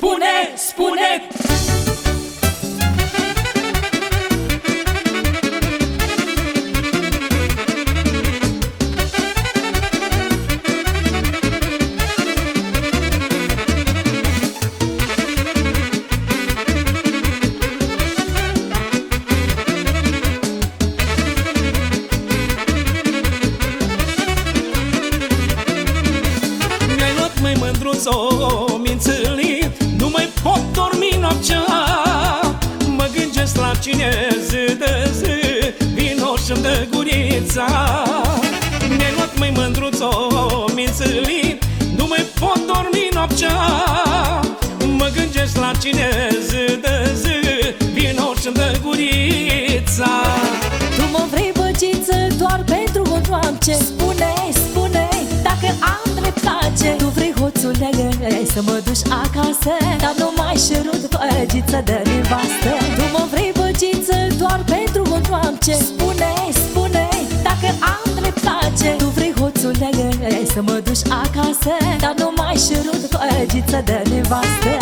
Spune, spune! Mi-ai luat, măi mândruțo, mi-ai înțelit, nu mai pot dormi noaptea. Mă gândesc la cine zi de zi vino și-mi dă gurița. Mi-ai luat, măi mândruțo, mi-ai înțelit, nu mai pot dormi noaptea. Mă gândesc la cine zi de zi vino și-mi dă gurița. Tu mă vrei, băgiță, doar pentru o noapte. Spune, spune, dacă am dreptate. Tu vrei, hoțule, să mă duci acasă, dar nu mai șerut, băgiță de nevastă. Tu mă vrei, băgiță, doar pentru o noapte. Spune, spune, dacă am dreptate. Tu vrei, hoțule, să mă duci acasă, dar nu mai șerut, băgiță de nevastă.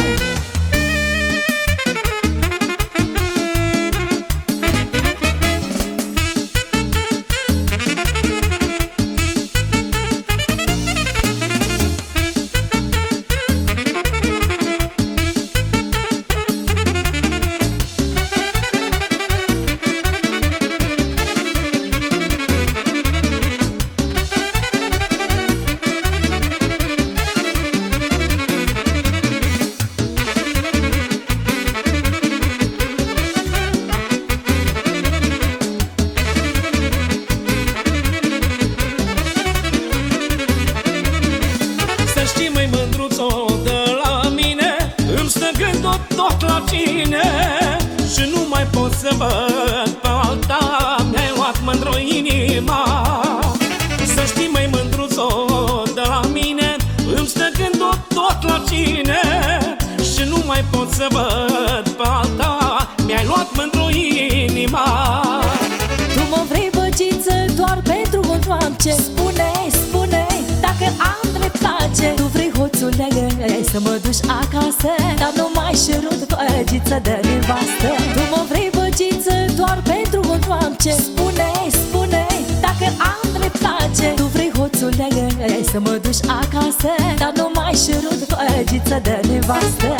Tot la tine și nu mai pot să văd pe alta. Mi-ai luat, mândru, inima. Să știi, măi mândruțo, de la mine îmi stă gândul tot la tine și nu mai pot să văd pe alta. Mi-ai luat, mândru, inima. Tu mă vrei, băgiță, doar pentru o noapte. Spune, spune, dacă am dreptate. Tu vrei, hoțule, să mă duci acasă, dar nu mai șerut, băgiță de nevastă. Tu mă vrei, băgiță, doar pentru o noapte. Spune, spune, dacă am dreptate. Tu vrei, hoțule, să mă duci acasă, dar nu mai șerut, băgiță de nevastă.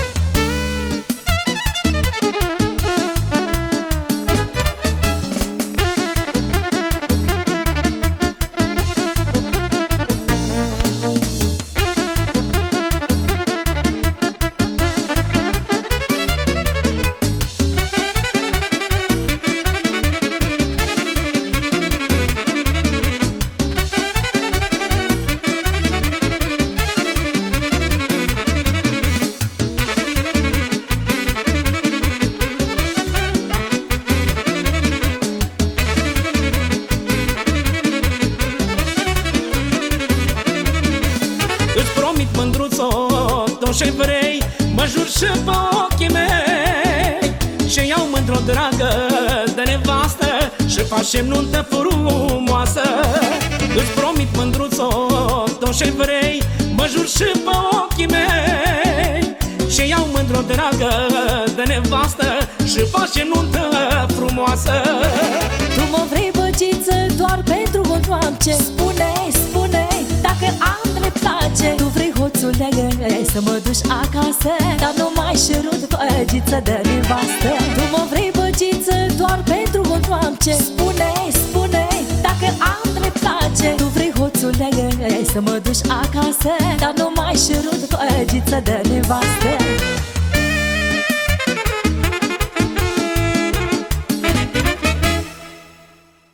Îți promit, mândruțo, tot ce vrei, mă jur și pe ochii mei. Și iau, mândru, dragă, de nevastă și facem nuntă frumoasă. Îți promit, mândruțo, tot ce vrei, mă jur și pe ochii mei. Și iau, mândru, dragă, de nevastă și facem nuntă frumoasă. Tu mă vrei, băgiță, doar pentru o noapte. Spune, spune, dacă am dreptate. Tu vrei, hoțule, să mă duci acasă, dar nu mai șerut, băgiță de nevastă. Tu mă vrei, băgiță, doar pentru o noapte. Spune, spune, dacă am dreptate. Tu vrei, hoțule, să mă duci acasă, dar nu mai șerut, băgiță de nevastă.